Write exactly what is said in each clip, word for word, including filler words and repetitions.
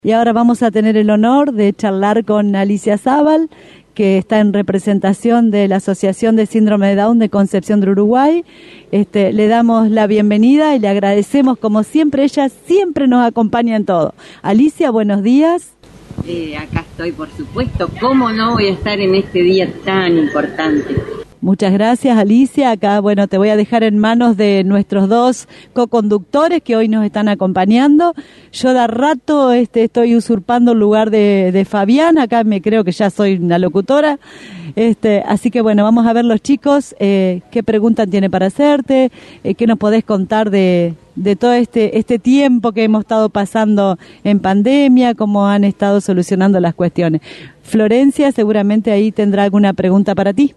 Y ahora vamos a tener el honor de charlar con Alicia Zabal, que está en representación de la Asociación de Síndrome de Down de Concepción de Uruguay. Este, le damos la bienvenida y le agradecemos, como siempre, ella siempre nos acompaña en todo. Alicia, buenos días. Eh, acá estoy, por supuesto. ¿Cómo no voy a estar en este día tan importante? Muchas gracias, Alicia. Acá, bueno, te voy a dejar en manos de nuestros dos co-conductores que hoy nos están acompañando. Yo de rato este, estoy usurpando el lugar de, de Fabián. Acá me creo que ya soy una locutora. Este, así que, bueno, vamos a ver los chicos eh, qué preguntas tiene para hacerte, eh, qué nos podés contar de, de todo este, este tiempo que hemos estado pasando en pandemia, cómo han estado solucionando las cuestiones. Florencia, seguramente ahí tendrá alguna pregunta para ti.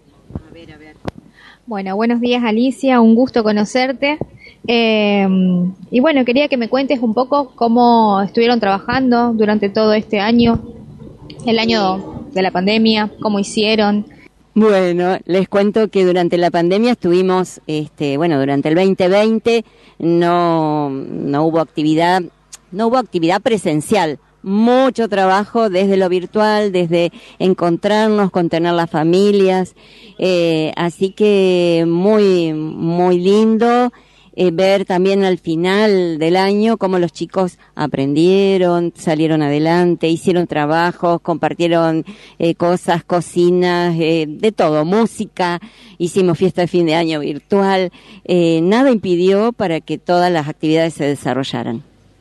Bueno, buenos días, Alicia, un gusto conocerte. Eh, y bueno, quería que me cuentes un poco cómo estuvieron trabajando durante todo este año, el año de la pandemia, cómo hicieron. Bueno, les cuento que durante la pandemia estuvimos, este, bueno, durante el veinte veinte no, no hubo actividad, no hubo actividad presencial. Mucho trabajo desde lo virtual, desde encontrarnos, contener las familias, eh, así que muy, muy lindo eh, ver también al final del año cómo los chicos aprendieron, salieron adelante, hicieron trabajos, compartieron eh, cosas, cocinas, eh, de todo, música, hicimos fiesta de fin de año virtual, eh, nada impidió para que todas las actividades se desarrollaran.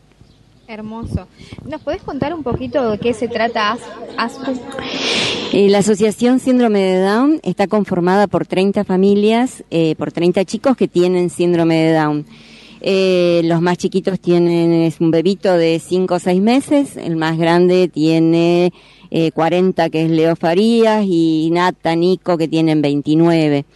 Hermoso. ¿Nos podés contar un poquito de qué se trata A S F U? Eh, la Asociación Síndrome de Down está conformada por treinta familias, eh, por treinta chicos que tienen síndrome de Down. Eh, los más chiquitos tienen, es un bebito de cinco o seis meses, el más grande tiene eh, cuarenta, que es Leo Farías, y Nata, Nico, que tienen veintinueve.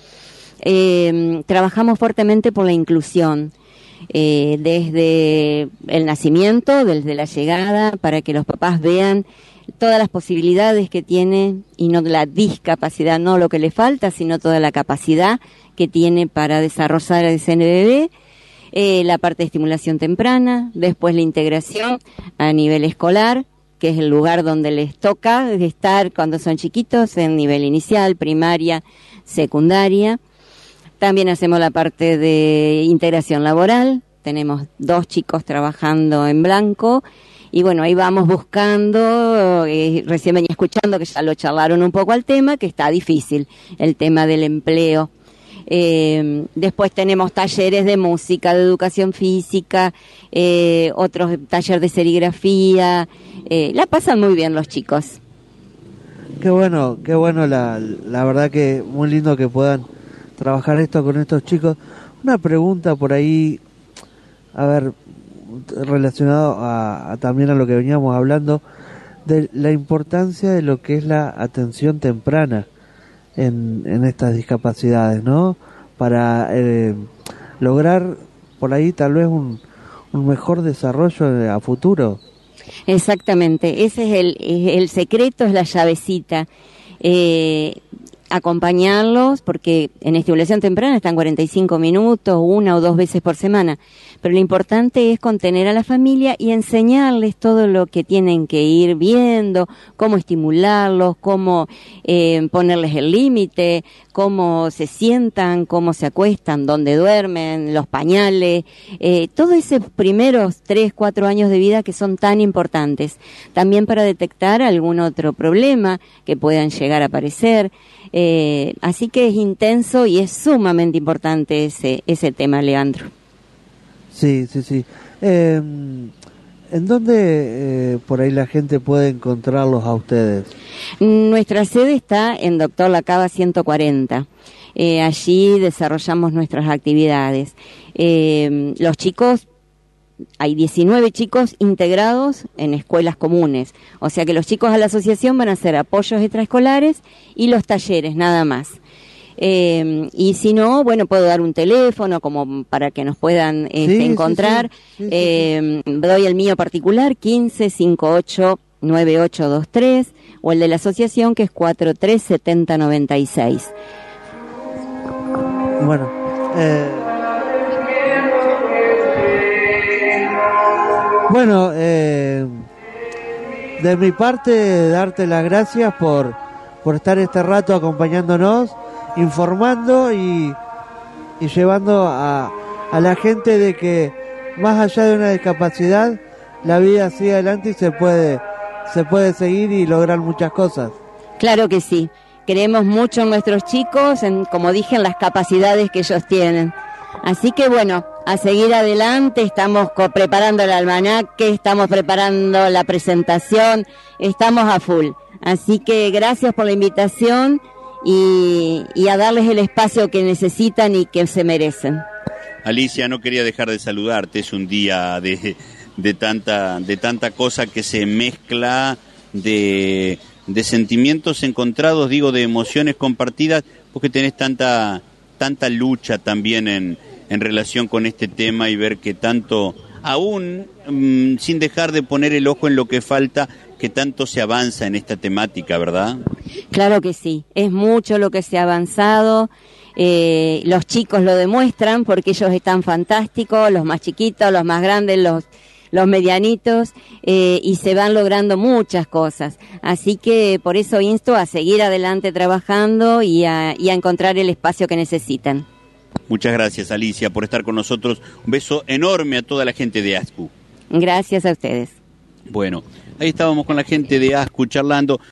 Eh, trabajamos fuertemente por la inclusión. Eh, desde el nacimiento, desde la llegada, para que los papás vean todas las posibilidades que tiene y no la discapacidad, no lo que le falta, sino toda la capacidad que tiene para desarrollar ese bebé, eh, la parte de estimulación temprana, después la integración a nivel escolar, que es el lugar donde les toca estar cuando son chiquitos, en nivel inicial, primaria, secundaria. También hacemos la parte de integración laboral, tenemos dos chicos trabajando en blanco y bueno, ahí vamos buscando, eh, recién venía escuchando que ya lo charlaron un poco al tema, que está difícil el tema del empleo. Eh, después tenemos talleres de música, de educación física, eh, otros talleres de serigrafía, eh, la pasan muy bien los chicos. Qué bueno, qué bueno, la, la verdad que muy lindo que puedan trabajar esto con estos chicos. Una pregunta por ahí, a ver, relacionado a, a también a lo que veníamos hablando, de la importancia de lo que es la atención temprana en, en estas discapacidades, ¿no? Para eh, lograr por ahí tal vez un, un mejor desarrollo a futuro. Exactamente, ese es el, el secreto, es la llavecita. Eh, acompañarlos, porque en estimulación temprana están cuarenta y cinco minutos, una o dos veces por semana, pero lo importante es contener a la familia y enseñarles todo lo que tienen que ir viendo, cómo estimularlos, cómo eh, ponerles el límite, cómo se sientan, cómo se acuestan, dónde duermen, los pañales, eh, todos esos primeros tres, cuatro años de vida que son tan importantes, también para detectar algún otro problema que puedan llegar a aparecer. Eh, así que es intenso y es sumamente importante ese ese tema, Leandro. Sí, sí, sí. Eh, ¿En dónde eh, por ahí la gente puede encontrarlos a ustedes? Nuestra sede está en Doctor Lacaba ciento cuarenta. Eh, allí desarrollamos nuestras actividades. Eh, los chicos, hay diecinueve chicos integrados en escuelas comunes, o sea que los chicos a la asociación van a hacer apoyos extraescolares y los talleres, nada más. Eh, y si no, bueno, puedo dar un teléfono como para que nos puedan este, sí, encontrar. Sí, sí. Sí, eh, sí, sí. Doy el mío particular, quince cincuenta y ocho noventa y ocho veintitrés, o el de la asociación, que es cuarenta y tres setenta noventa y seis. Bueno, eh... Bueno, eh, de mi parte, darte las gracias por, por estar este rato acompañándonos, informando y, y llevando a, a la gente de que más allá de una discapacidad, la vida sigue adelante y se puede, se puede seguir y lograr muchas cosas. Claro que sí. Creemos mucho en nuestros chicos, en, como dije, en las capacidades que ellos tienen. Así que bueno, a seguir adelante, estamos preparando el almanaque, estamos preparando la presentación, estamos a full. Así que gracias por la invitación y, y a darles el espacio que necesitan y que se merecen. Alicia, no quería dejar de saludarte, es un día de, de, tanta, de tanta cosa que se mezcla, de, de sentimientos encontrados, digo, de emociones compartidas, porque tenés tanta, tanta lucha también en, en relación con este tema y ver que tanto, aún mmm, sin dejar de poner el ojo en lo que falta, que tanto se avanza en esta temática, ¿verdad? Claro que sí, es mucho lo que se ha avanzado. Eh, los chicos lo demuestran porque ellos están fantásticos, los más chiquitos, los más grandes, los, los medianitos, eh, y se van logrando muchas cosas. Así que por eso insto a seguir adelante trabajando y a, y a encontrar el espacio que necesitan. Muchas gracias, Alicia, por estar con nosotros. Un beso enorme a toda la gente de ASCU. Gracias a ustedes. Bueno, ahí estábamos con la gente de ASCU charlando.